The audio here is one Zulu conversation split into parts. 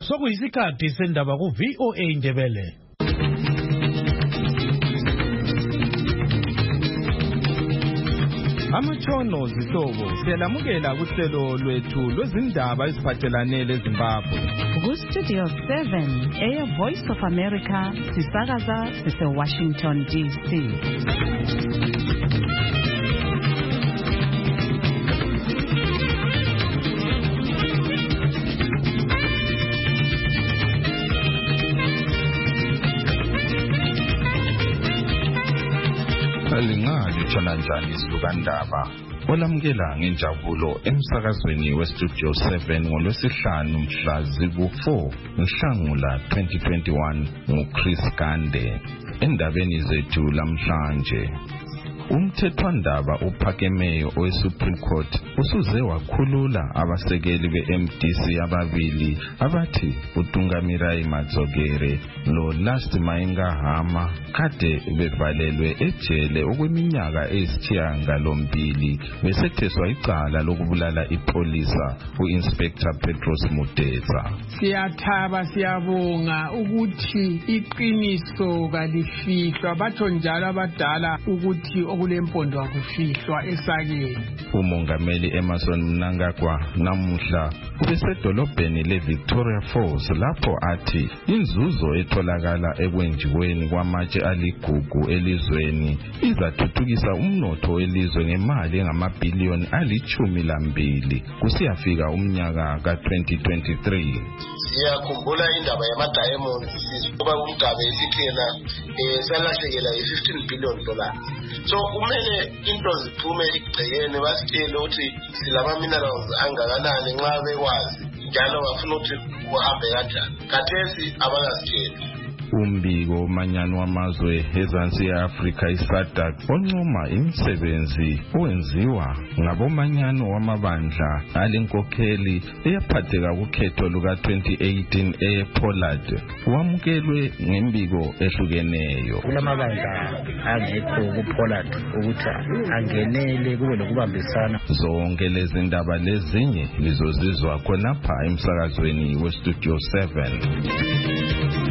Sokuyisikhathi sendaba ku VOA Indebele. Amatshono zihlobo siyalamukela kuhlelo lwethu lwezindaba eziphathelane leZimbabwe. Ku Studio 7 Voice of America sisakaza sise-Washington DC. Lingali tshonanjani isilukandaba olamukela ngenjabulo emsakazweni weStudio 7 ngolwesihlanu mhla ziku-4 Nhlangula 2021 nguChris Gande. Endabeni zethu lamhlanje, umthethwandaba uphakemeyo oweSupreme Court usuze wakhulula abasekeli beMDC ababili abathi uTungamirai Madzokere noLast Maenga Hama kade bevalelwe ejele okweminyaka eyisishiyagalombili besetheswa icala lokubulala ipolisa uInspector Petros Muteza. Siyathaba siyabonga ukuthi iqiniso kalifihlwa, batho njalo abadala ukuthi okulempondo akufihlwa esakeni. Umongameli Emmerson Mnangagwa namuhla ubesedolobheni leVictoria Falls lapho athi inzuzo etholakala ekwenjiweni kwamatshe aligugu elizweni izathuthukisa umnotho welizwe ngemali engamabhiliyoni ali-12 kusiyafika umnyaka ka-2023. Siyakhumbula indaba yama-diamonds kuba umgaba esikhela salahlekela $15 billion. So kumele into ziphume ekugcekeni basitshele ukuthi silama-minerals angakanani nxa bekwazi njalo bafuna ukuthi kuhambe kanjani. Khathesi abangazitsheli. Umbiko umanyano wamazwe ezansi ye-Afrika iSADC oncoma imisebenzi owenziwa ngabomanyano wamabandla alenkokheli eyaphatheka kukhetho luka-2018 ePoland wamukelwe ngembiko ehlukeneyo. Kulamabandla angekho kuPoland ukuthi angenele kube lokubambisana. Zonke lezi ndaba lezinye lizozizwa khonapha emsakazweni weStudio 7.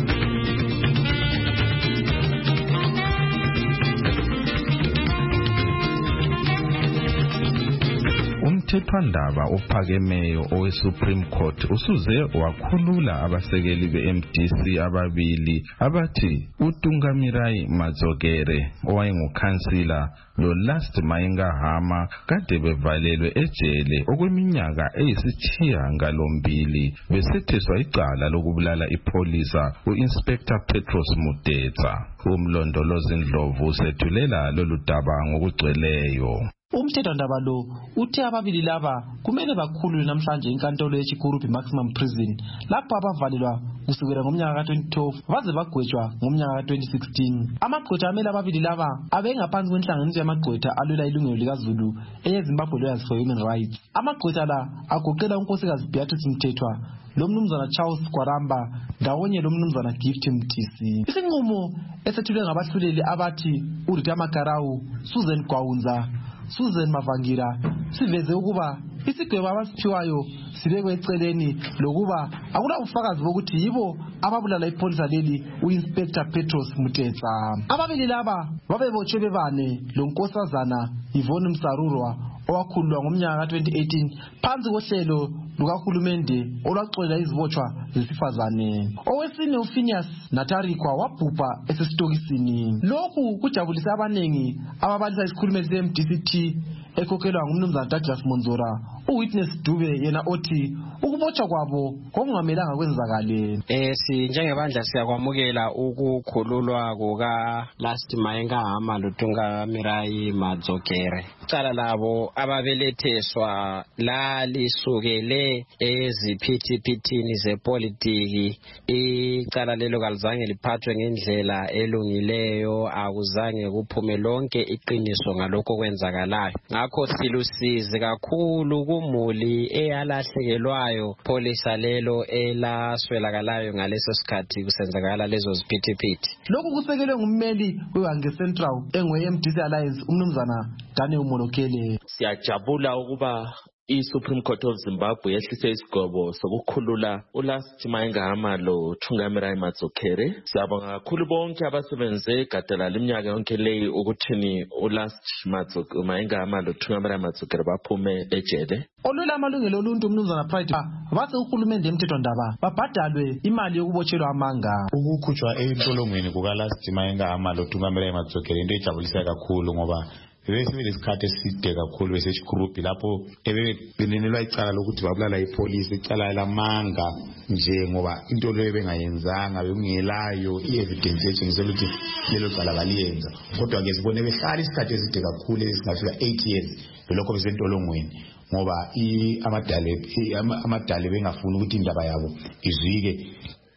Umthethwandaba ophakemeyo oweSupreme Court usuze wakhulula abasekeli beMDC ababili abathi uTungamirai Madzokere owayengukhansila noLast Maenga Hama kade bevalelwe ejele okweminyaka eyisishiyagalombili besetheswa icala lokubulala ipolisa uInspector Petros Muteza. Umlondolozi Ndlovu sethulela lolu daba ngokugcweleyo. Umthethwandaba lo uthe ababili laba kumele bakhululwe namhlanje enkantolo yeChikurupi Maximum Prison lapho abavalelwa kusukela ngomnyaka ka-2012 baze bagwetshwa ngomnyaka ka-2016. Amagqwetha amele ababili laba abengaphansi kwenhlanganiso yamagqwetha alwela ilungelo likaZulu eyeZimbabwe Lawyers for Human Rights. Amagqwetha la agoqela unkosikazi Beatrice Mthethwa, lomnumzana Charles Kwaramba ndawonye lomnumzana Gift Mtisi. Isinqumo esethulwe ngabahluleli abathi uRita Makarau, Susan Gwaunza, Susan Mavangira siveze ukuba isigwebo abasiphiwayo sibekwe eceleni lokuba akula ufakazi bokuthi yibo ababulala ipolisa leli uInspector Petros Muteza. Ababili laba babebotshwe bebane lonkosazana Yvonne Msarurwa owakhululwa ngomnyaka ka-2018 phansi kohlelo lukahulumende olwaxolela izibotshwa zesifazane. Owesine uPhinias Natarikwa wabhubha esesitokisini. Lokhu kujabulisa abanengi ababalisa isikhulumeli seMDCT ekhokhelwa ngumnumzana Douglas Monzora. uWitness Dube yena othi ukubotshwa kwabo kongamelanga kwenzakale. Njengebandla siyakwamukela ukukhululwa kuka Last Maenga Hama loTungamirai Madzokere. Icala labo ababeletheswa lalisukele eziphithipithini zepolitiki. Icala lelo kalizange liphathwe ngendlela elungileyo, akuzange kuphume lonke iqiniso ngalokho kwenzakalayo. Ngakho silusizi kakhulu kumuli eyalahlekelwayo polisa lelo elaswelakalayo ngaleso sikhathi kusenzakala lezo ziphithiphithi. Lokhu kusekelwe ngummeli weWange Central engwe-MDC Alliance umnumzana Daniel Molokele. Siyajabula ukuba i-Supreme Court of Zimbabwe yehlise isigwebo sokukhulula uLast Mayenga lo Thungamirai Madzokere. Siyabonga kakhulu bonke abasebenze gadala leminyaka yonke leyi ukuthini uLast Mayenga lo Thungamirai Madzokere baphume ejele. Olwela amalungelo oluntu umnumzana Pride bathi uhulumende emthethwandaba babhadalwe imali yokubotshelwa amanga. Ukukhutshwa entolongweni kukaLast Mayenga lo Thungamirai Madzokere into ejabulisa kakhulu ngoba besesikhathi eside kakhulu besesigruphi lapho ebenenelwa icala lokuthi babulala ipolice icala lamanga nje ngoba into leyo bengayenzanga bekungelayo i-evidence etshengisa ukuthi lelo cala baliyenza. Kodwa ke sibone behlala isikhathi eside kakhulu esingafika 8 years belokho besentolongweni ngoba amadale bengafuni ukuthi indaba yabo izwike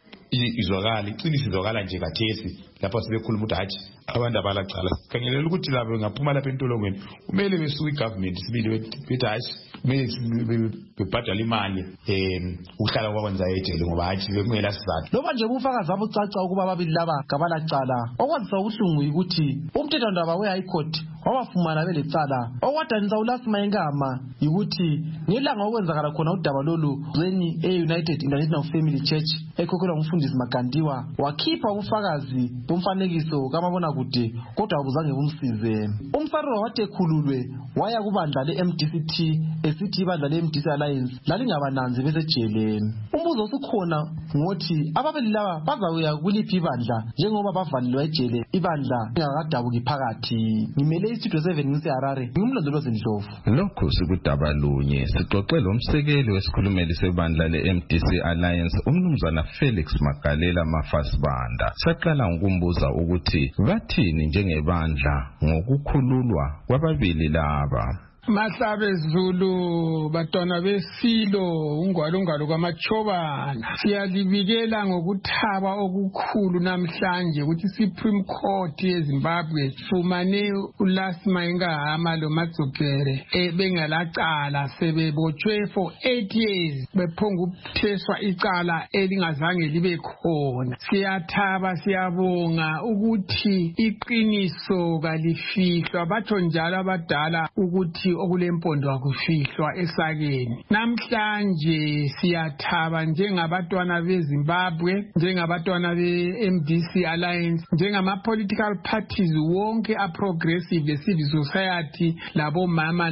izwakala iqiniso izwakala nje kathesi lapho sebekhuluma ukuthi hathi abantu abalacala sikhangelela ukuthi labo ngaphuma lapha entolongweni kumele besuke igovernment sibili bethi hathi kumele bebhadala imali ukuhlala kwakwenza ejele ngoba hathi bekungela sizathu. Loba nje ubufakazi abucaca ukuba ababili laba kabalacala okwazisa ubuhlungu ukuthi umthethwandaba we-High Court wabafumana belecala. Okwadanisa uLast Mayenga ukuthi ngelanga okwenzakala khona udaba lolu zweni e-United International Family Church ekhokhelwa ngumfundisi Magandiwa wakhipha ubufakazi bomfanekiso kamabona kude kodwa akuzange bumsize. Umsaruro wathi ekhululwe waya kubandla le-MDCT esithi ibandla le-MDC Alliance lalingabananzi besejele. Umbuzo usukhona ngothi ababili laba bazawuya kuliphi ibandla njengoba bavalelwa ejele ibandla lingakadabuki phakathi. Ngimele istudio 7 ngiseHarare ngimlondolozi Ndlovu. Lokhu sikudaba lunye sixoxela umsekeli wesikhulumeli sebandla le-MDC Alliance umnumzana Felix Magalela Mafasibanda. Saqala ngokumbuza ukuthi bathini njengebandla ngokukhululwa kwababili laba. Mahlabe Zulu batwana besilo ungwalo kwamachobana siyalibikela ngokuthaba okukhulu namhlanje ukuthi Supreme Court yeZimbabwe fumane uLast Mayenga lo Madzokere bengalacala sebebotshwe for 8 years bephonga ukutheswa icala elingazange libe khona. Siyathaba siyabonga ukuthi iqiniso kalifihlwa batsho njalo abadala ukuthi okulempondo akufihlwa esakeni. Namhlanje siyathaba njengabantwana beZimbabwe, njengabantwana be-MDC Alliance, njengama-political parties wonke a-progressive civil society labomama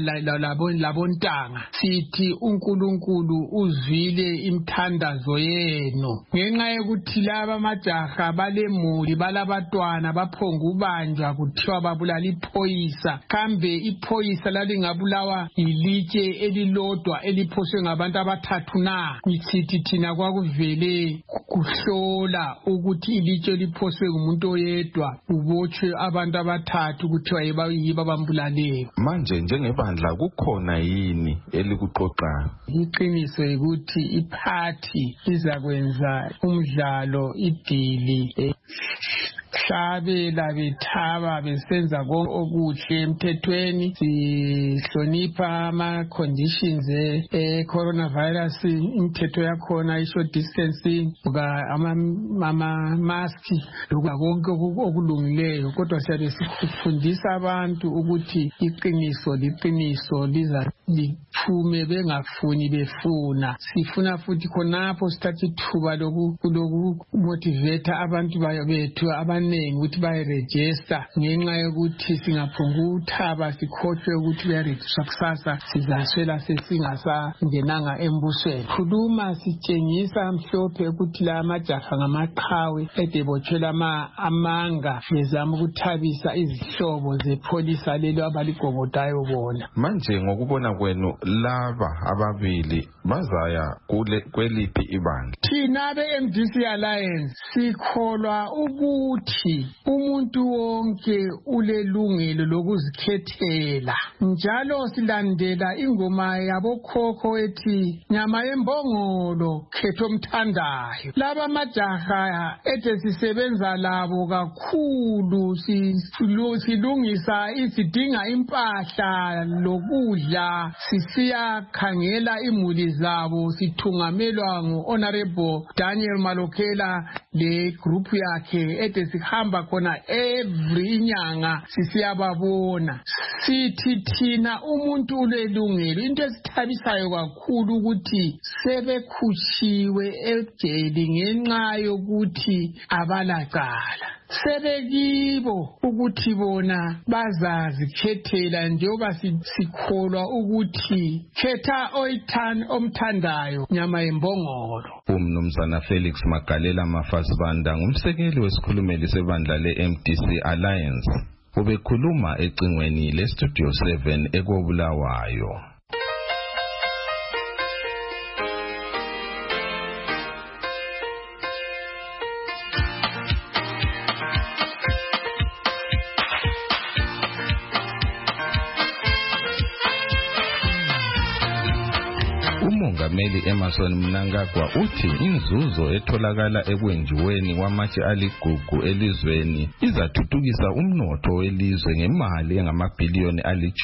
labontanga. Sithi uNkulunkulu uzwile imthandazo yenu. Ngenxa yokuthi laba amajaha balemuli balabantwana baphonga ubanjwa kuthiwa babulala iphoyisa. Kambe iphoyisa ngabulawa ilitshe elilodwa eliphoswe ngabantu abathathu na. Sithi thina kwakuvele kuhlola ukuthi ilitshe liphoswe ngumuntu oyedwa ubotshwe abantu abathathu kuthiwa yibo abambulaleyo. Manje njengebandla kukhona yini elikuqoqayo? Iqiniso ukuthi iphathi izakwenza umdlalo idili hlabela bethaba besenza okuhle emthethweni. Sihlonipha ama-conditions coronavirus, imithetho yakhona isho distancing ama-mask konke okulungileyo. Kodwa siyabe sifundisa abantu ukuthi iqiniso liqiniso liza liphume bengafuni befuna. Sifuna futhi khonapho sithatha ithuba lokumotivate abantu bethu abanengi ukuthi bayiregister ngenxa yokuthi singaphunga uthaba sikhohlwe ukuthi bayarejistra kusasa sizaswela sesingasangenanga embusweni. Khuluma sitshengisa mhlophe ukuthi la amajaha ngamaqhawe edebotshwela amanga bezama ukuthabisa izihlobo zepolisa lelo abaligobodayo bona. Manje ngokubona kwenu laba ababili bazaya kweliphi ibandla? Thina be-MDC Alliance sikholwa ukuthi umuntu wonke ulelungelo lokuzikhethela, njalo silandela ingoma yabokhokho ethi nyama yembongolo khetho omthandayo. Laba amajaha sisebenza labo kakhulu, silungisa isidinga impahla lokudla, sisiya khangela imuli zabo, sithungamelwa ngu-Honorable Daniel Malokela le group yakhe sihamba khona every inyanga sisiyababona. Sithi thina umuntu ulelungelo. Into esithabisayo kakhulu ukuthi sebekhutshiwe ejele ngenxa yokuthi abalacala. Sebekibo ukuthi bona bazazikhethela njengoba sikholwa ukuthi khetha omthandayo nyama yembongolo. Umnumzana Felix Magalela Mafasibanda ngumsekeli wesikhulumeli sebandla le-MDC Alliance. Ubekhuluma ecingweni le-Studio 7 eKobulawayo. uMongameli Emmerson Mnangagwa uthi inzuzo etholakala ekwenziweni kwamatshe aligugu elizweni izathuthukisa umnotho welizwe ngemali engamabhiliyoni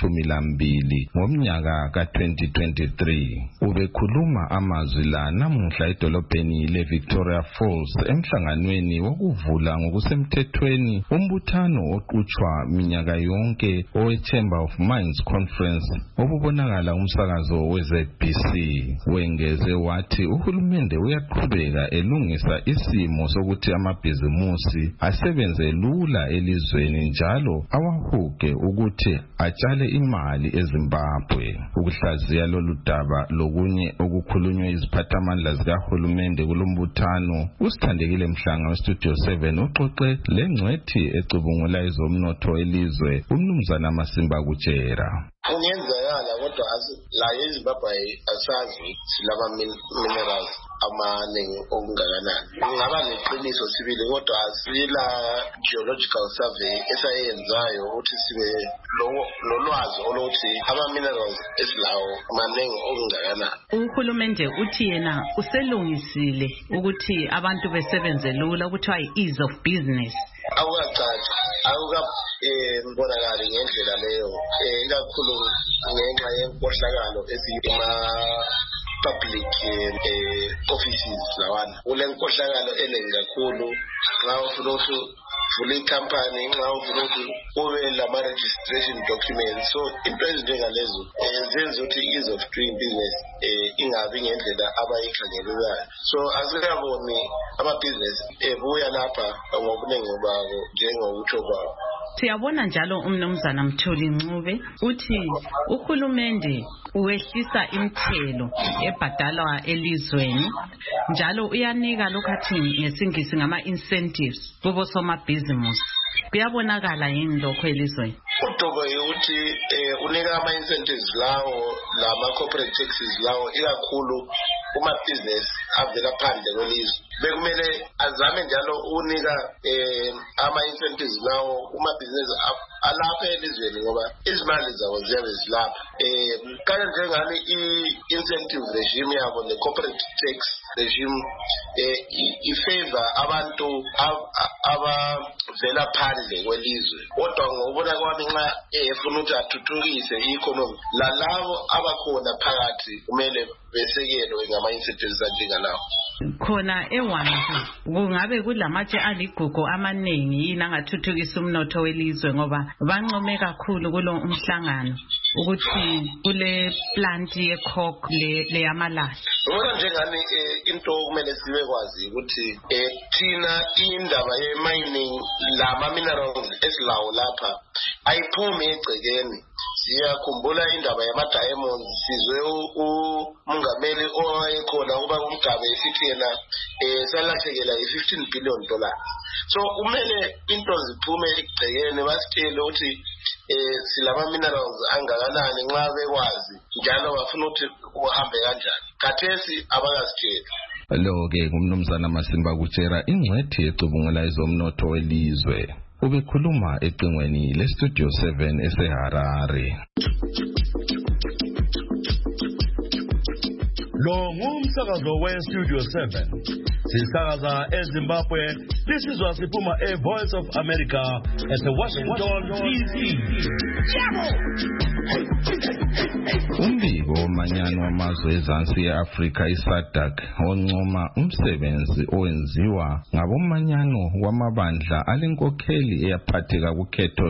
ali-12 ngomnyaka ka-2023. Ubekhuluma amazwi la namuhla edolobheni le-Victoria Falls emhlanganweni wokuvula ngokusemthethweni umbuthano oqhutshwa minyaka yonke owe-Chamber of Mines Conference obubonakala umsakazo we-ZBC. Wengeze wathi uhulumende uyaqhubeka elungisa isimo sokuthi amabhizimusi asebenze lula elizweni njalo awahuge ukuthi atshale imali eZimbabwe. Ukuhlaziya lolu daba lokunye okukhulunywa iziphathamandla zikahulumende kulombuthano uSithandekile Mhlanga weStudio 7 uxoxe lengcwethi ecubungula ezomnotho elizwe uMnumzana Masimba Kutshera. Kungenzakala kodwa la eZimbabwe asazi silama minerals amaningi okungakanani. Kungaba neqiniso sibili kodwa asila geological survey esayenzayo ukuthi sibe lolwazi olokuthi ama minerals esilawo maningi okungakanani. Uhulumende uthi yena uselungisile ukuthi abantu besebenze lula ukuthi ay ease of business. Awukacaca mbonakali ngendlela leyo ikakhulu ngenxa yenkohlakalo esiyima public offices lawana. Ule nkohlakalo eningi kakhulu nxa ufuna ukuthi vula ikhampani, nxa ufuna ukuthi ube lama registration documents. So into ezinjengalezo zenza ukuthi ease of doing business ingabi ngendlela abayikhangelelayo. So asikaboni amabhizinesi ebuya lapha ngobuningi babo njengokutsho kwabo. Siyabona njalo uMnumzana Mtholi Ncube uthi uhulumende uwehlisa imithelo ebhadalwa elizweni njalo uyanika lokhathi ngesingisi ngama incentives kubo somabhizimusi. Kuyabonakala yini lokho elizweni? Udobo ukuthi unika ama incentives lawo lama corporate taxes lawo ikakhulu uma business avela phandle kwelizwe. Bekumele azame njalo unika ama incentives lawo uma business alapha elizweni ngoba izimali zawo ziyabe zilapha. Kanye njengani i-incentive regime yabo le corporate tax regime ifavor abantu abavela phandle kwelizwe. Kodwa ngokubona kwami nxa efuna ukuthi athuthukise i-economy lalabo abakhona phakathi kumele besekelwe ngama-incentives anjengalawo. Khona ewanzi kungabe kulamatshe aligugu amaningi yini angathuthukisa umnotho welizwe ngoba bancome kakhulu kulo umhlangano ukuthi kule plant yecoke le yamalahle. Ubona njengani into kumele sibe kwazi ukuthi thina indaba ye-mining lama minerals esilawo lapha ayiphumi egcekeni. Siyakhumbula indaba yama-diamonds sizwe umongameli owayekhona kuba umgaba esithi yena salahlekela $15 billion. So kumele into ziphume egcekeni basitshele ukuthi silama minerals angakanani nxa bekwazi njalo bafuna ukuthi uhambe kanjani. Khathesi abakasitsheli. Lo-ke ngumnumzana Masimba Kutshera ingcwethi ecubungula ezomnotho welizwe. Ubekhuluma ecingweni le-Studio 7 eseHarare. Lo ngumsakazo we-Studio 7. Sisakaza eZimbabwe. Lisizwa siphuma e-Voice of America ese-Washington DC. Umbiko womanyano wamazwe ezansi e-Afrika i-SADC oncoma umsebenzi owenziwa ngabomanyano wamabandla alenkokheli eyaphatheka kukhetho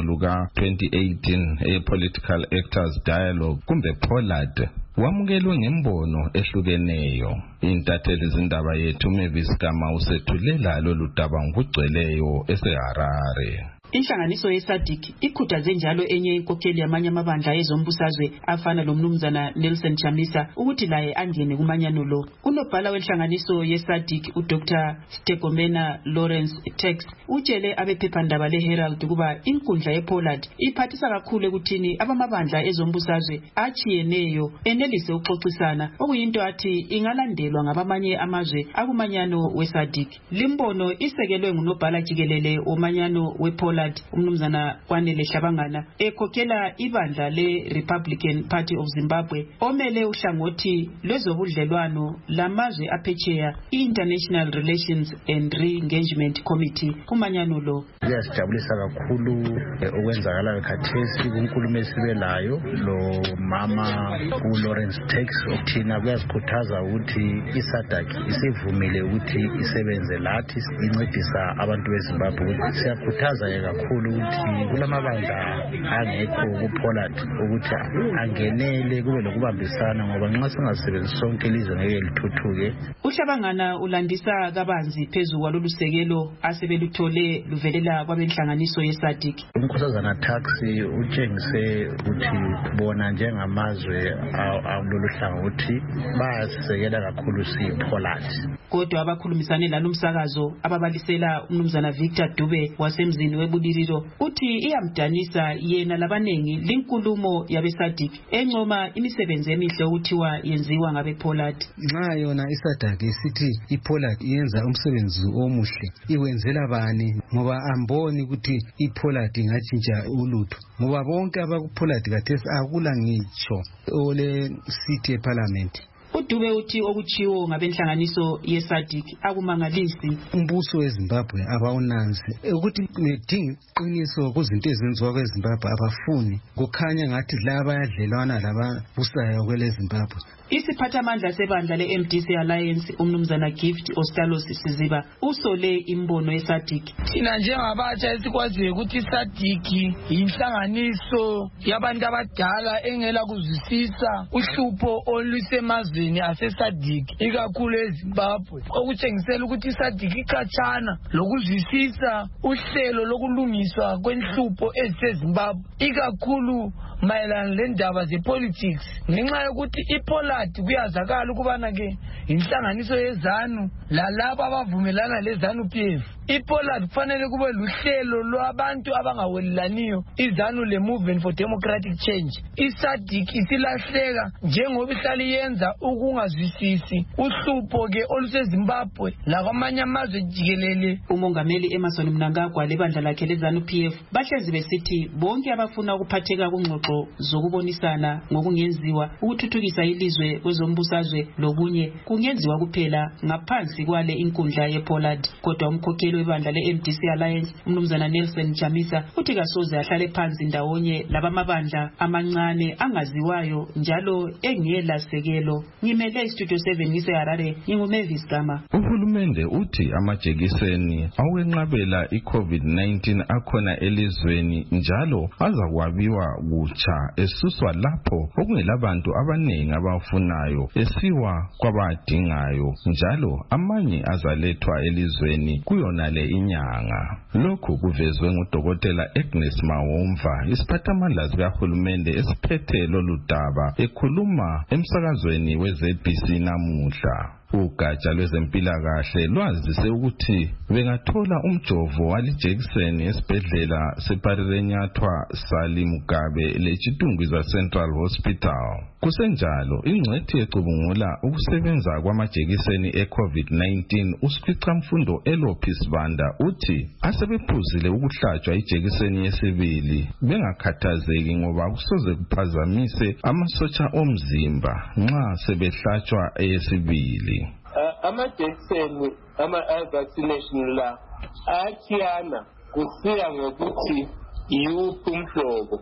luka-2018 e-Political Actors Dialogue kumbe POLAD wamukelwe ngembono ehlukeneyo. Intatheli zindaba yethu Mavis Gama usethulela lolu daba ngokugcweleyo eseHarare. Inhlanganiso ye-SADC ikhuthaze njalo enye inkokheli yamanye amabandla ezombusazwe afana lomnumzana Nelson Chamisa ukuthi laye angene kumanyano lo. Unobhala wenhlanganiso ye-SADC uDr. Stegomena Lawrence Tex utshele abephephandaba le-Herald ukuba inkundla ye-POLAD iphathisa kakhulu ekuthini abamabandla ezombusazwe achiyeneyo enelise ukuxoxisana okuyinto athi ingalandelwa ngabamanye amazwe akumanyano we-SADC. Limbono isekelwe ngunobhala jikelele womanyano we-POLAD umnumzana Kwanele Hlabangana ekhokhela ibandla le-Republican Party of Zimbabwe omele uhlangothi lwezobudlelwano lamazwe aphetsheya i-International Relations and Re-Engagement Committee kumanyano lo. Kuyasijabulisa kakhulu okwenzakala khathesi kunkulumo esibelayo lo mama uLawrence Tex okuthina kuyasikhuthaza ukuthi i-SADC isivumile ukuthi isebenze lathi incedisa abantu beZimbabwe. Siyakhuthaza kakhulu ukuthi kulamabandla angekho kuPOLAD ukuthi angenele kube lokubambisana ngoba nxa singasebenzi sonke ilizwe ngeke lithuthuke. uHlabangana ulandisa kabanzi phezulu kwalolu sekelo asebeluthole luvelela kwabenhlanganiso ye-SADC. Umkhosazana Tax utshengise ukuthi bona njengamazwe alolu hlangothi bayasekela kakhulu siPOLAD. Kodwa abakhulumisane lalomsakazo ababalisela umnumzana Victor Dube wasemzini weBudiriro uthi iyamdanisa yena labanengi linkulumo yabe-SADC encoma imisebenzi emihle ukuthiwa yenziwa ngabe-POLAD. Nxa yona i-SADC isithi iPOLAD yenza umsebenzi omuhle iwenzela bani ngoba amboni ukuthi iPOLAD ingatshintsha ulutho ngoba bonke abakuPOLAD kathesi akula ngitsho ole seat eParliament. uDube uthi okuchiwo ngabenhlanganiso ye-SADC akumangalisi. Umbuso weZimbabwe abawunanzi ukuthi nedinga iqiniso kuzinto ezenziwa kweZimbabwe abafuni kukhanya ngathi la bayadlelwana lababusayo kweleZimbabwe. Isiphathamandla sebandla le-MDC Alliance umnumzana Gift Ostalos Siziba usole imbono ye-SADC. Thina njengabatsha esikwaziyo ukuthi i-SADC yinhlanganiso yabantu abadala engela kuzwisisa uhlupho olusemazweni ase-SADC ikakhulu eZimbabwe okutshengisela ukuthi i-SADC ikhatshana lokuzwisisa uhlelo lokulungiswa kwenhlupho eziseZimbabwe ikakhulu mayelana lendaba zepolitics ngenxa yokuthi iPOLAD kuyazakala ukubana ke inhlanganiso yeZANU lalabo abavumelana leZANU PF. iPOLAD kufanele kube luhlelo lwabantu abangawelelaniyo iZANU le-Movement for Democratic Change. i-SADC isilahleka njengoba ihlala yenza ukungazwisisi uhlupho ke oluseZimbabwe lakwamanye amazwe jikelele. Umongameli Emmerson Mnangagwa lebandla lakhe leZANU PF bahlezi besithi bonke abafuna ukuphatheka kungxoxo zokubonisana ngokungenziwa ukuthuthukisa ilizwe kwezombusazwe lokunye kungenziwa kuphela ngaphansi kwale inkundla yePOLAD. Kodwa umkhokheli webandla le-MDC Alliance umnumzana Nelson Chamisa uthi kasoze ahlale phansi ndawonye labamabandla amancane angaziwayo njalo engela sekelo. Ngimele iStudio 7 ngiseHarare nginguMavis Gama. Uhulumende uthi amajekiseni awenqabela iCovid-19 akhona elizweni njalo azakwabiwa kutsha esuswa lapho okungelabantu abaningi abafunayo esiwa kwabadingayo njalo amanye azalethwa elizweni kuyona le inyanga. Lokhu kuvezwe nguDokotela Agnes Mawomva isiphathamandla sikahulumende esiphethe lolu daba ekhuluma emsakazweni weZBC namuhla. Ugatsha lwezempilakahle lwazise ukuthi bengathola umjovo walijekiseni esibhedlela seParirenyathwa Sali Mugabe leChitungwiza Central Hospital. Kusenjalo ingcwethi ecubungula ukusebenza kwamajekiseni eCovid-19 uSikhwicamfundo Elopis Banda uthi asebephuzile ukuhlatshwa ijekiseni yesibili bengakhathazeki ngoba kusoze kuphazamise amasotsha omzimba nxa sebehlatshwa eyesibili. Amajekiseni ama-vaccination la ayachiyana kusiya ngokuthi yiwuphi umhlobo.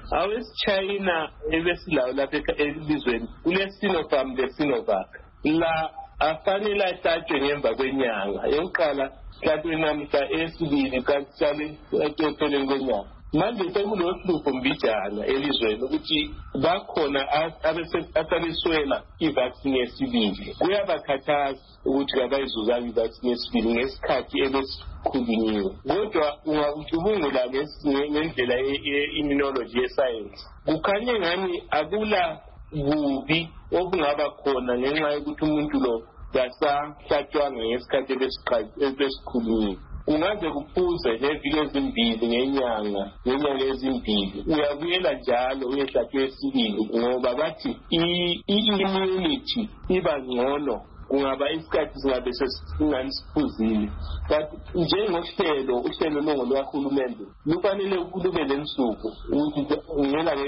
awesi-China ebesilawo lapha elizweni kule-Sinopharm le-Sinovac la afanele ahlatshwe ngemva kwenyanga eyokuqala hlatshwe namhla eyesibili kanti sihlale ekupheleni kwenyanga. Manje sekulohlupho mbijana elizweni ukuthi bakhona asabeswela ivaccine yesibili. Kuyabakhathaza ukuthi kabayizuzanga ivaccine yesibili ngesikhathi ebesikhulunyiwe. Kodwa ungacubungula ngendlela ye-immunology ye-science kukhanye ngani akula bubi obungaba khona ngenxa yokuthi umuntu lo kasahlatshwanga ngesikhathi ebesikhulunyiwe. Ungaze kuphuze neviki ezimbili ngenyanga ezimbili uyabuyela njalo uyehlatshwe esibili ngoba bathi i-immunity iba ngcono kungaba isikhathi singabe sesingani but uhlelo longolwahulumende lufanele lube lensuku ukuthi ngelanga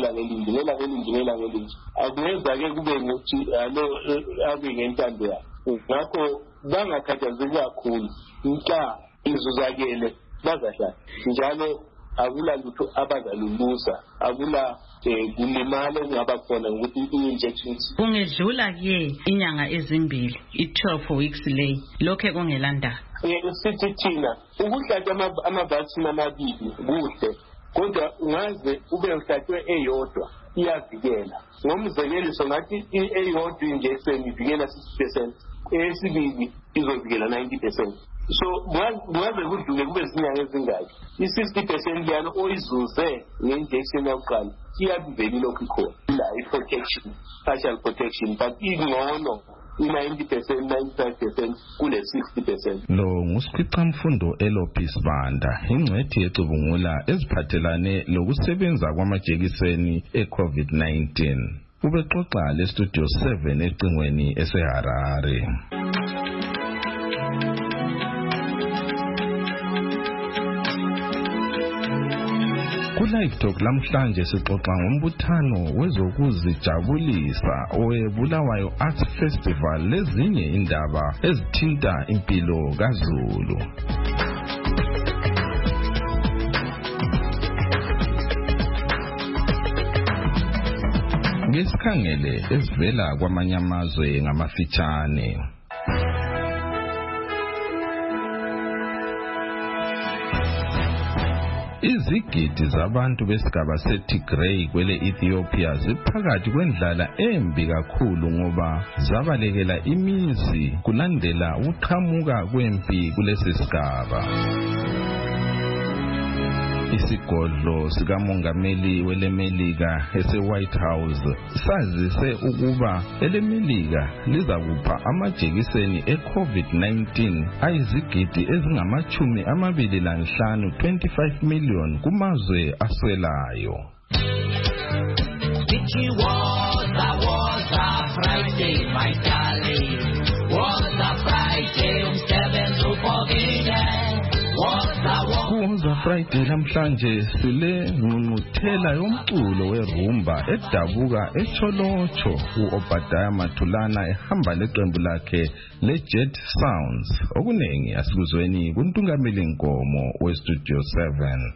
elinje akungeza-ke kube ngokuthi abe ngentando yakho ngakho bangakhathazeki kakhulu mhla izuzakele bazahlala njalo akula lutho abazaluluza akula kulimala okungaba khona ukuthi i-injections kungedlula-ke inyanga ezimbili i-12 weeks lay lokhe kungelandaba. Sithi thina ukuhlatshwa ama-vaccine amabili kuhle kodwa ungaze ube uhlatshwe eyodwa iyavikela. Ngomzekeliso ngathi eyodwa injection ivikela 60%, eyesibili izovikela 90%. So kungaze kudlule kube zinyanga ezingaki i-60% liyana oyizuze nge-injection yokuqala iyabivela ilokhu ikhona la i-protection, partial protection, but ingcono i-90%, 95% kule 60%. Lo ngusikhwicamfundo Elopis Banda, ingcwethi yecubungula eziphathelane lokusebenza kwamajekiseni e-COVID-19. Ubexoxa le-Studio 7 ecingweni eseHarare. Ku-Live Talk lamhlanje sixoxa ngombuthano wezokuzijabulisa oweBulawayo Arts Festival lezinye indaba ezithinta impilo kaZulu. Ngesikhangele esivela kwamanye amazwe ngamafitshane. Izigidi zabantu besigaba seTigray kwele Ethiopia ziphakathi kwendlala embi kakhulu ngoba zabalekela imizi kulandela ukuqhamuka kwempi kulesi sigaba. Isigodlo sikamongameli welemelika ese-White House sazise ukuba elemelika lizakupha amajekiseni e-COVID-19 ayizigidi ezingama-25 25 million kumazwe aswelayo. Friday, my darling. Was a Friday, Kuza Friday namhlanje sile ngqungquthela yomculo werumba edabuka eCholocho uObadiah Mathulana ehamba leqembu lakhe leJet Sounds. Okunengi asikuzweni kuntungameli Nkomo weStudio 7.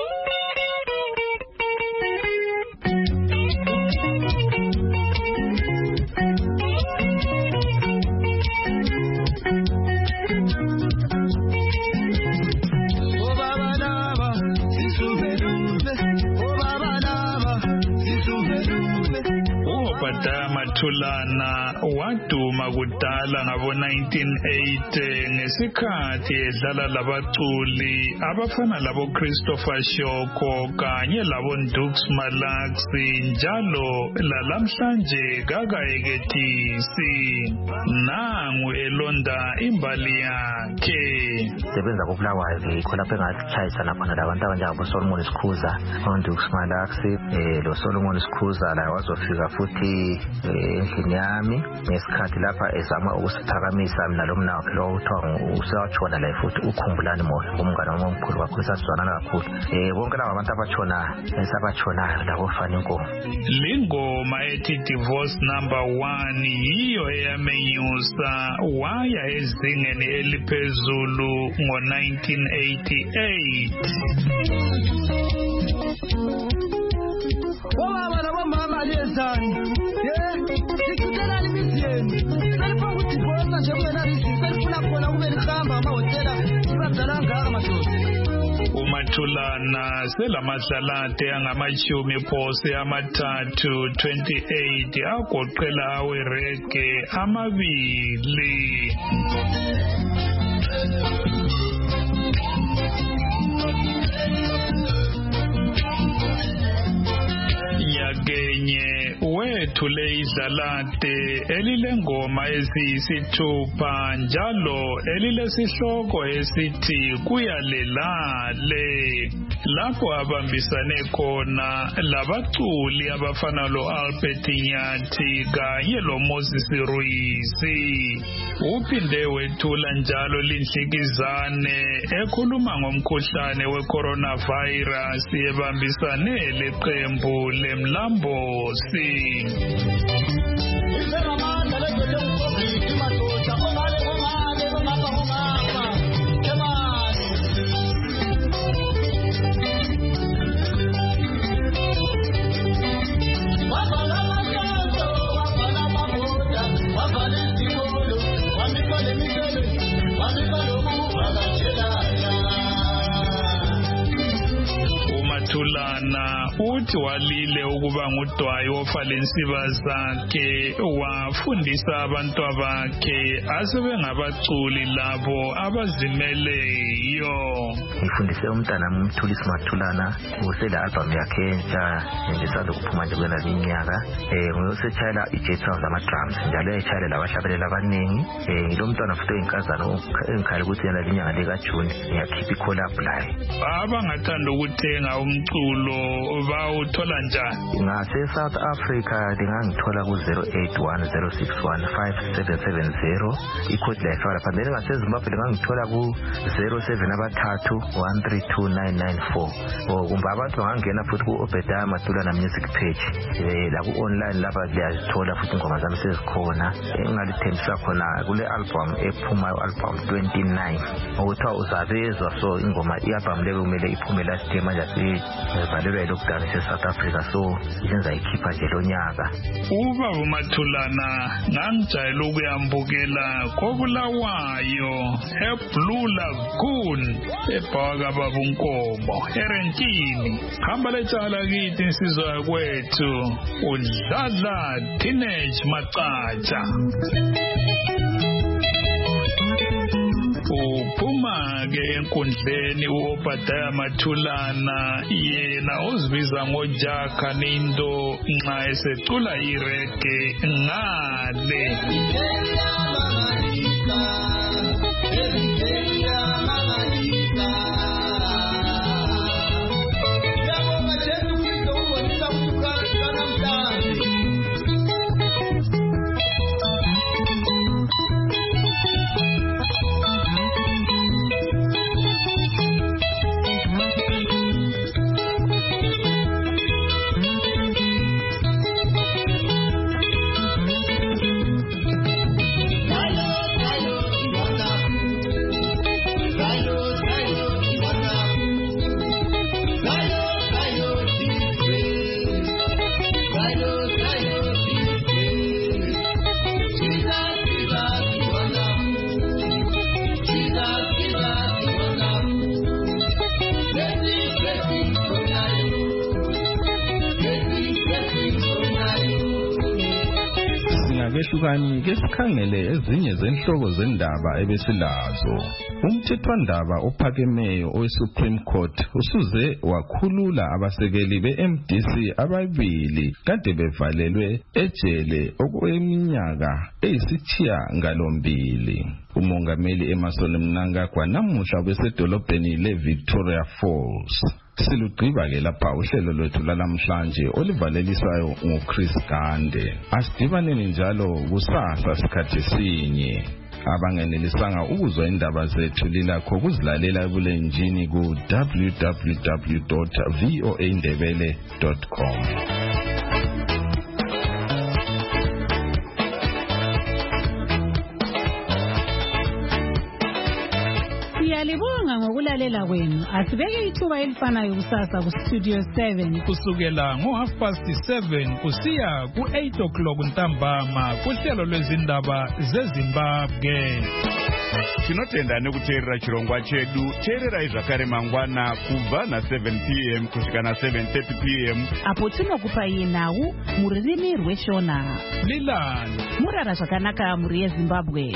Mathulana waduma kudala ngabo-1980 ngesikhathi edlala labaculi abafana labo Christopher Shoko kanye labo Ndux Malaxi njalo lalamhlanje kakayekethisi. Nangu elonda imbali yakhe. Sebenza koBulawayo ke lapha engathayisa khona labantu abanjengabo Solomon Sikhuza, Ndux Malaxi, lo Solomon Sikhuza la wazofika futhi endlini yami ngesikhathi lapha ezama ukusiphakamisa mina lo mna wakhe lo uthiwa usawatshona la futhi ukhumbulani moya umngane wami omkhulu kakhulu sasizwana kakhulu bonke laba abantu abatshona esabatshonayo labo fana inkomo. Lingoma ethi Divorce number 1 yiyo eyamenyusa waya ezingeni eliphezulu ngo-1988. Obaba nabomama liyezani. Sicela imizi yenu. Selifuna ukudivosa nje kungenalisi. Selifuna khona kube lihamba amahhotela ibadala ngaka madoda. uMathulana selamadlalate angamashumi phose amathathu 28 agoqela awerege amabili. Nyakenye wethule idlalate elilengoma eziyisithupha njalo elilesihloko esithi kuyalelale, lapho abambisane khona labaculi abafana lo-Albert Nyathi kanye lo-Moses Ruyisi. Uphinde wethula njalo linhlikizane ekhuluma ngomkhuhlane we-coronavirus ebambisane leqembu leMlambosi. uMathulana uthi walile ukuba ngudwayi ofalensiba zakhe, wafundisa abantu bakhe asebengabaculi labo abazimeleyo. Ngifundise umntana uMthulisi Mathulana usele album yakhe entsha ngisanda kuphuma nje kwena iminyaka. Ngiyosechayela iJet Sound ama-drums njalo echayela labahlabelela abaningi. Ngilo mntwana futhi oyinkazana engikhali ukuthi yena linyanga likaJune ngiyakhipha i-collab layo. Abangathanda ukuthenga umculo bawuthola njani? Ngase-South Africa ndingangithola ku-0810615770 ikhodi layifaka lapha. Then ngaseZimbabwe ndingangithola ku-0733132994 kumbe abantu bangangena futhi ku-Obadiah Mathulana music page la ku-online lapha liyazithola futhi ingoma zami sezikhona. Engalithembisa khona kule album ephuma album 29 okuthiwa uzabezwa. So ingoma i-album leyo kumele iphume last year manje sivalelwa i-lockdown ese-South Africa, so isenza ikhipha nje lo nyaka. Ubaba uMathulana ngangijayela ukuyambukela koBulawayo eBlue Lagoon eBhaka Baba uNkomo eRentini. Hamba lecala kithi insizwa yakwethu uDladla Teenage Macatsha. Uphuma ke enkundleni uObadiah Mathulana yena uzibiza ngoJaka Nindo nxa esecula irege ngale. Ehlukani ke sikhangele ezinye zenhloko zendaba ebesilazo. Umthethwandaba ophakemeyo oweSupreme Court usuze wakhulula abasekeli beMDC ababili kade bevalelwe ejele okweminyaka eyisithiyagalombili. Umongameli Emmerson Mnangagwa namuhla besedolobheni leVictoria Falls. Silugqiba ke lapha uhlelo lwethu lalamhlanje olivalelisayo nguChris Gande. Asidibaneni njalo kusasa sikhathi sinye. Abangenelisanga ukuzwa indaba zethu lilakho kuzilalela ebulenjini ku www.voaindebele.com. Siyalibonga ngokulalela kwenu. Asibeke ithuba elifanayo kusasa ku Studio 7 kusukela ngo7:30 kusiya ku8 ntambama kuhlelo lwezindaba zeZimbabwe. Tinotenda nekuteerera chirongwa chedu. Teererai zvakare mangwana kubva na7 p.m. kusvika na7:30 p.m. apo tinokupai nhau mururimi rweshona. Lilani murara zvakanaka muri yeZimbabwe.